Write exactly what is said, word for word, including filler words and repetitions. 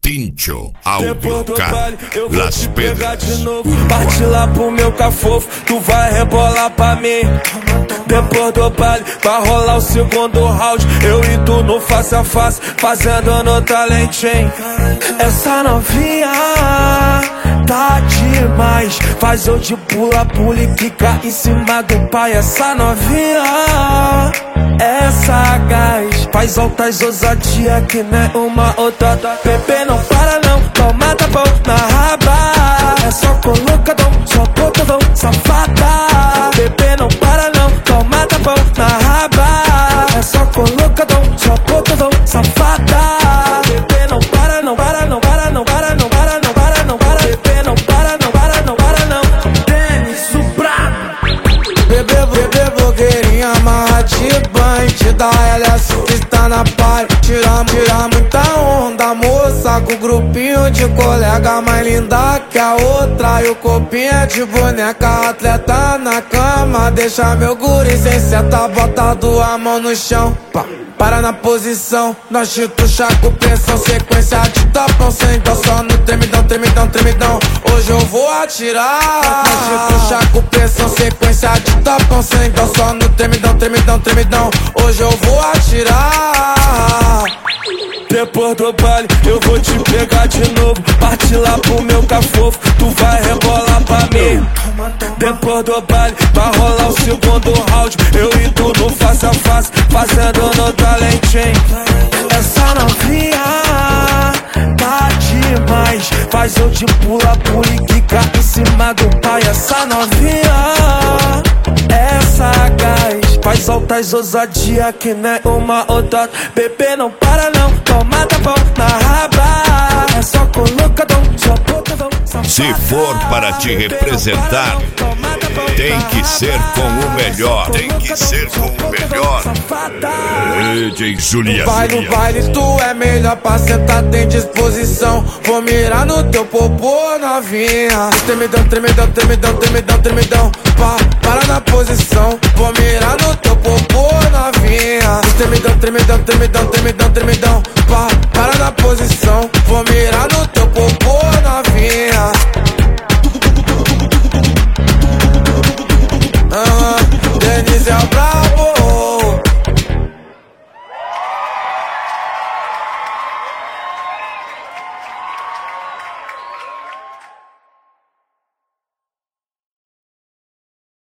Tincho, Depois do baile eu vou Las te pegar Pedras. de novo. Parte lá pro meu cafofo, tu vai rebolar pra mim. Depois do baile vai rolar o segundo round. Eu e tu no face a face, fazendo no talentinho. Essa novinha tá demais. Faz eu de pula, pula e quica em cima do pai. Essa novinha é sagaz, faz altas ousadia que nem uma outra. Bebê não para não, toma tapão na raba. É só colocadão, só botadão, safada. Bebê não para não, toma tapão na raba. É só colocadão, só botadão, safada. Bebê não para não, para não, para não, para não, para não, para não, para. Bebê não para não, para não, para não. Tênis, brabo. Bebê, bebê, blogueirinha, amarra de bandida. Ela é que está na party, tira, tira muita onda, moça. Com grupinho de colega mais linda que a outra. E o corpinho é de boneca, atleta na cama. Deixa meu guri sem seta, bota a mão no chão, pá. Para na posição, nós chito, chaco, pressão, sequência de tapão, sem então só no tremidão, tremidão, tremidão. Hoje eu vou atirar. Nós chito, chaco, pressão, sequência de tapão, sem então só no tremidão, tremidão, tremidão. Hoje eu vou atirar. Depois do baile eu vou te pegar de novo. Parte lá pro meu cafofo, tu vai rebolar pra mim. Depois do baile vai rolar o segundo round. Eu e tu no face a face, fazendo no talentinho. Essa novinha tá demais. Faz eu de pula, pula e quica em cima do pai. Essa novinha é sagaz, faz altas ousadia que nem uma outra. Bebê não para não, toma tapão na raba. É só colocadão, só botadão, safada. Se for para te representar, tem que ser com o melhor. Tem que ser com o melhor. D J Julia. Vai no baile, tu é melhor pra sentar, tem disposição. Vou mirar no teu popô, novinha. Tremidão, tremidão, tremidão, tremidão, tremidão. Pá, para na posição. Vou mirar no teu popô, novinha. Tremidão, tremidão, tremidão, tremidão, tremidão. Pá, para na posição. Vou mirar no